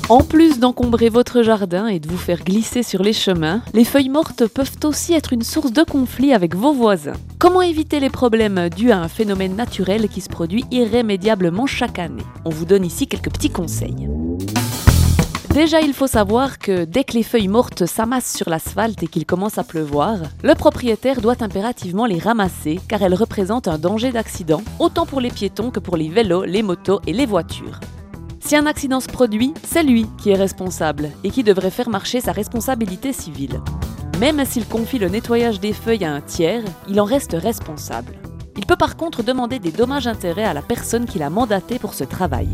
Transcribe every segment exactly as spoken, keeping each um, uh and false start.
En plus d'encombrer votre jardin et de vous faire glisser sur les chemins, les feuilles mortes peuvent aussi être une source de conflit avec vos voisins. Comment éviter les problèmes dus à un phénomène naturel qui se produit irrémédiablement chaque année? On vous donne ici quelques petits conseils. Déjà, il faut savoir que dès que les feuilles mortes s'amassent sur l'asphalte et qu'il commence à pleuvoir, le propriétaire doit impérativement les ramasser car elles représentent un danger d'accident, autant pour les piétons que pour les vélos, les motos et les voitures. Si un accident se produit, c'est lui qui est responsable et qui devrait faire marcher sa responsabilité civile. Même s'il confie le nettoyage des feuilles à un tiers, il en reste responsable. Il peut par contre demander des dommages-intérêts à la personne qui l'a mandaté pour ce travail.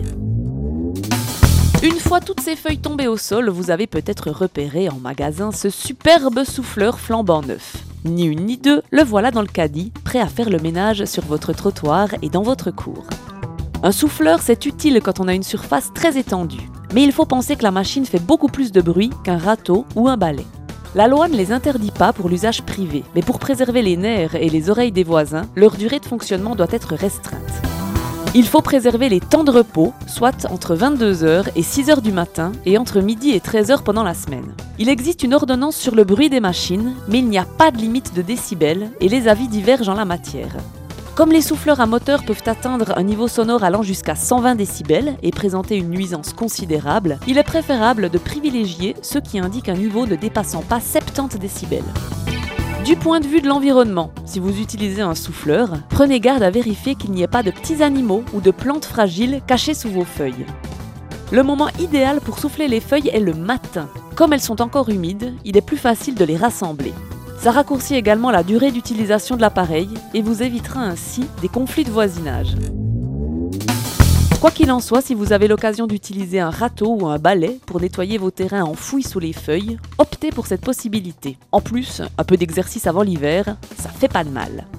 Une fois toutes ces feuilles tombées au sol, vous avez peut-être repéré en magasin ce superbe souffleur flambant neuf. Ni une ni deux, le voilà dans le caddie, prêt à faire le ménage sur votre trottoir et dans votre cour. Un souffleur, c'est utile quand on a une surface très étendue. Mais il faut penser que la machine fait beaucoup plus de bruit qu'un râteau ou un balai. La loi ne les interdit pas pour l'usage privé, mais pour préserver les nerfs et les oreilles des voisins, leur durée de fonctionnement doit être restreinte. Il faut préserver les temps de repos, soit entre vingt-deux heures et six heures du matin et entre midi et treize heures pendant la semaine. Il existe une ordonnance sur le bruit des machines, mais il n'y a pas de limite de décibels et les avis divergent en la matière. Comme les souffleurs à moteur peuvent atteindre un niveau sonore allant jusqu'à cent vingt décibels et présenter une nuisance considérable, il est préférable de privilégier ceux qui indiquent un niveau ne dépassant pas soixante-dix décibels. Du point de vue de l'environnement, si vous utilisez un souffleur, prenez garde à vérifier qu'il n'y ait pas de petits animaux ou de plantes fragiles cachées sous vos feuilles. Le moment idéal pour souffler les feuilles est le matin. Comme elles sont encore humides, il est plus facile de les rassembler. Ça raccourcit également la durée d'utilisation de l'appareil et vous évitera ainsi des conflits de voisinage. Quoi qu'il en soit, si vous avez l'occasion d'utiliser un râteau ou un balai pour nettoyer vos terrains enfouis sous les feuilles, optez pour cette possibilité. En plus, un peu d'exercice avant l'hiver, ça fait pas de mal.